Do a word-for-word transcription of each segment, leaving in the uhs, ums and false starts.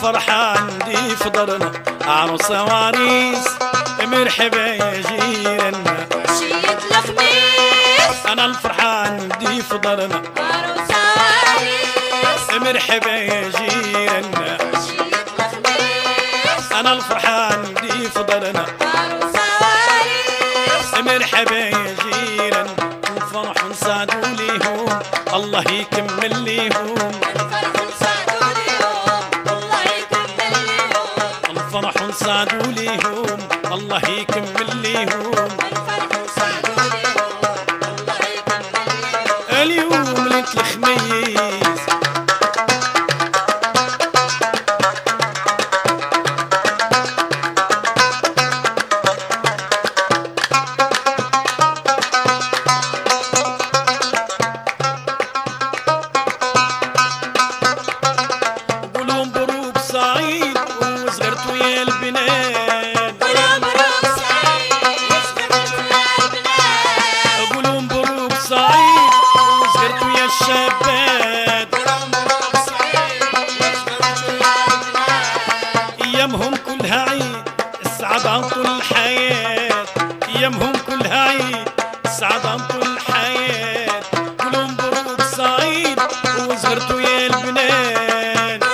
الفرحان دي في دارنا عروسة وعريس مرحبا يا جيراننا عشية الخميس انا الفرحان دي في دارنا عروسة وعريس مرحبا يا جيراننا عشية الخميس انا الفرحان دي في دارنا عروسة وعريس مرحبا يا جيران الفرح نسعدوا ليهم الله يكمل ليهم الفرح نسعدوا ليهم الله يكمل ليهم الفرح نسعدوا ليهم الله يكمل ليهم الفرح نسعدوا ليهم الله يكمل ليهم اليوم ليلة الخميس قولوا مبروك سعيد وصغرتوا يا البنات قولوا مبروك سعيد وصغرتوا يا البنات قولوا مبروك سعيد وصغرتوا يا الشابات قولوا مبروك سعيد وصغرتوا يا البنات ايامهم كلها عيد السعادة عن طول الحياة ايامهم كلها عيد السعادة عن طول الحياة قولوا مبروك سعيد وصغرتوا يا البنات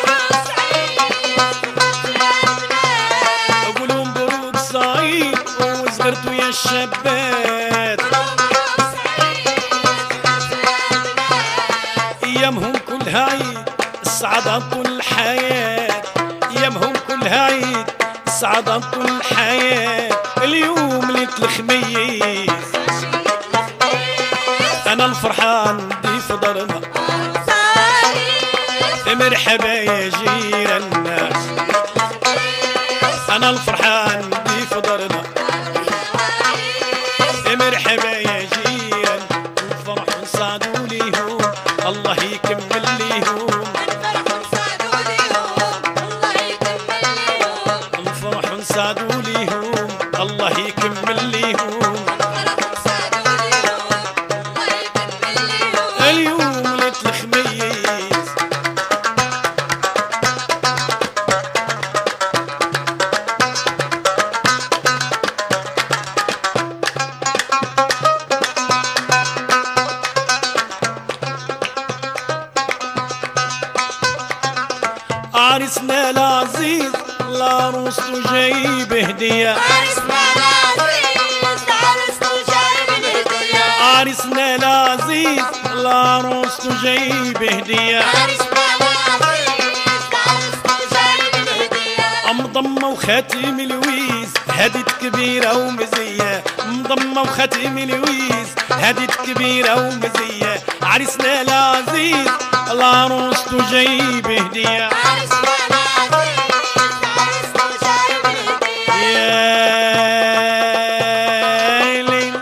قولوا مبروك سعيد وصغرتوا يا الشابات ايامهم كلها عيد السعادة عن طول الحياة ايامهم كلها عيد السعادة عن طول الحياة اليوم ليلة الخميس انا الفرحان دي في دارنا مرحبا يا جيراننا انا الفرحان دي في دارنا مرحبا يا جيران الفرح نسعدوا ليهم الله يكمل ليهم الفرح نسعدوا ليهم الله يكمل ليهم اليوم ليلة الخميس عرسنا العزيز لعروسته جايب هدية عرسنا العزيز لعروسته جايب هدية مضمة وخاتم الويز هديت كبيرة ومزية مضمة وخاتم الويز هديت كبيرة ومزية عرسنا العزيز لعروسته جايب هدية يا ليل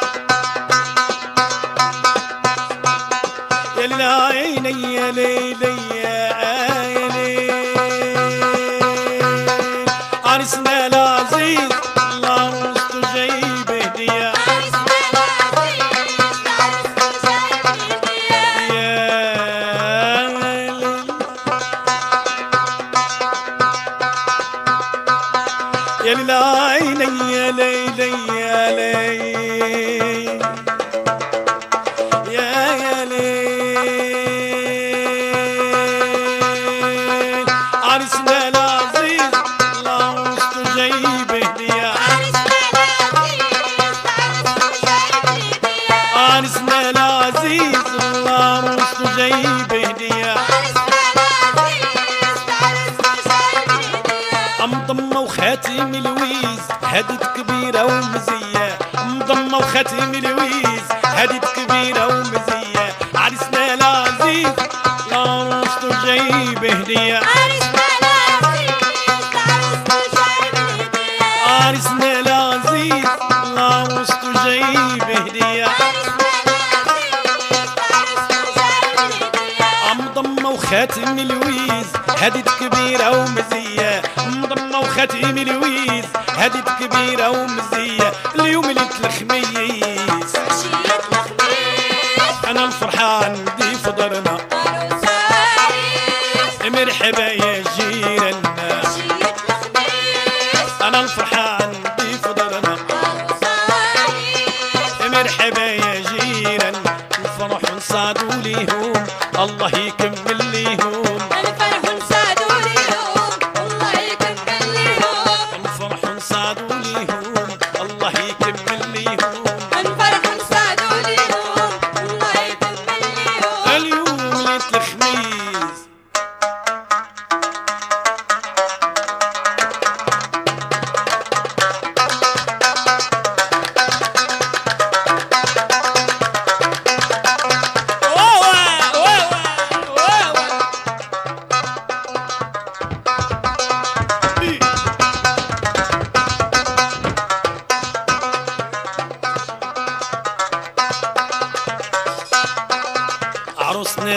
يا ليل عيني يا ليل يا ليل عرسنا العزيز لعروسته جايب هدية يا ليل يا ليل عيني يا ليل يا ليل يا يا ليل عرسنا العزيز لعروسته جايب هدية عرسنا العزيز لعروسته جايب هدية مضمة وخاتم الويز هديت كبيرة ومزية مضمة وخاتم الويز هديت كبيرة ومزية عرسنا العزيز لعروسته جايب هدية عرسنا العزيز لعروسته جايب هدية مضمة وخاتم الويز هديت كبيرة ومزية مضمة وخاتم الويز هديت كبيرة ومزية اليوم ليلة الخميس أنا الفرحان دي في دارنا مرحبا يا جيل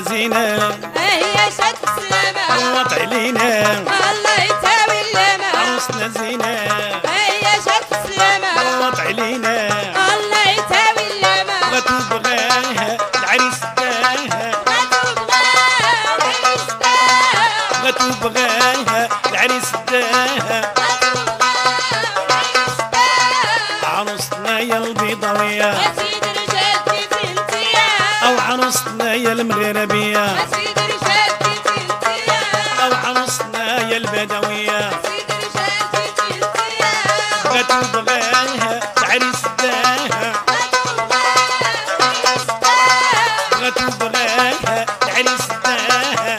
زينة هي شد السلامة وطع لينا الله يتاوي اللامة عروسنا زينة هي شد السلامة وطع لينا الله يتاوي اللامة بغاتو بغاها العريس داها بغاتو بغاها العريس داها عروسنا يا البيضاوية أو عروسنا يا المغربية أو عروسنا يا البدوية بغاتو بغاها العريس داها بغاتو بغاها العريس داها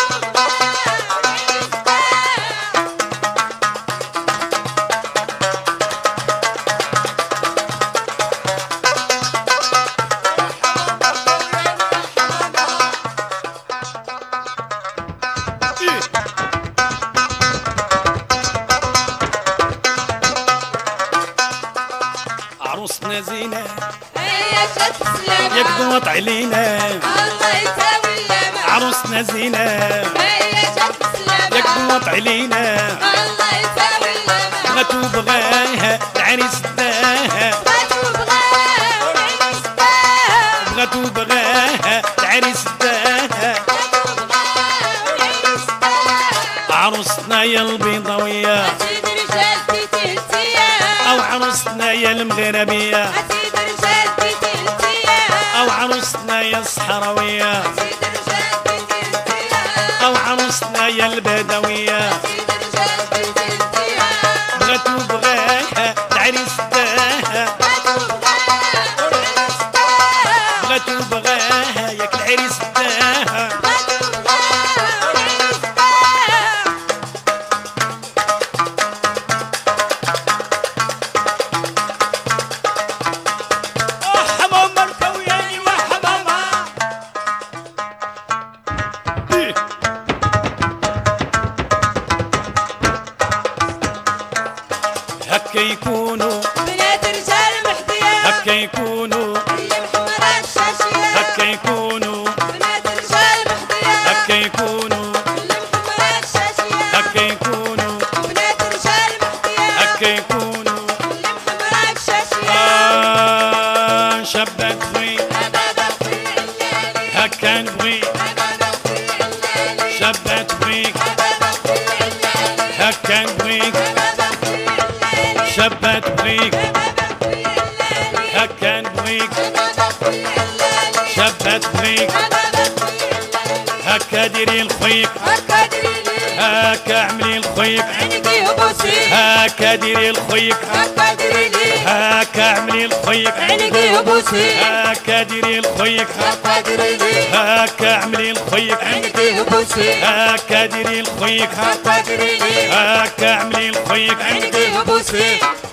عروسنا زينة يقضوا وطع لينا عروسنا زينة يقضوا وطع لينا بغاتو بغاها العريس داها بغاتو بغاها العريس داها عروسنا يا البيضاوية أو عروسنا يا المغربية أو عروسنا يا الصحراوية أو عروسنا يا البدوية بغاتو بغاها العريس داها بغاتو بغاها ياك العريس داها هكا يكونوا بنات رجال محظية هكا يكونوا اللي محمرة الشاشية هكا يكونوا بنات رجال محظية هكا يكونوا اللي محمرة الشاشية هكا يكونوا بنات رجال محظية هكا يكونوا اللي محمرة الشاشية آه شبك بغي بابا في الليالي هكا نبغي بابا في الليالي شبك بغيك بابا في الليالي هكا نبغيك بابا في الليالي شبك بغيك بابا في الليالي هكا نبغيك بابا في الليالي شبك بغيك بابا في الليالي هكا ديري لخويك هكا ديريلي هكا عملي لخويك عينيكي هبوسي هكا ديري لخويك هكا ديريلي هكا عملي لخويك عينيكي هبوسي هكا ديري لخويك هكا ديريلي هكا عملي لخويك عينيكي هبوسي هكا ديري لخويك هكا ديريلي هكا عملي لخويك عينيكي هبوسي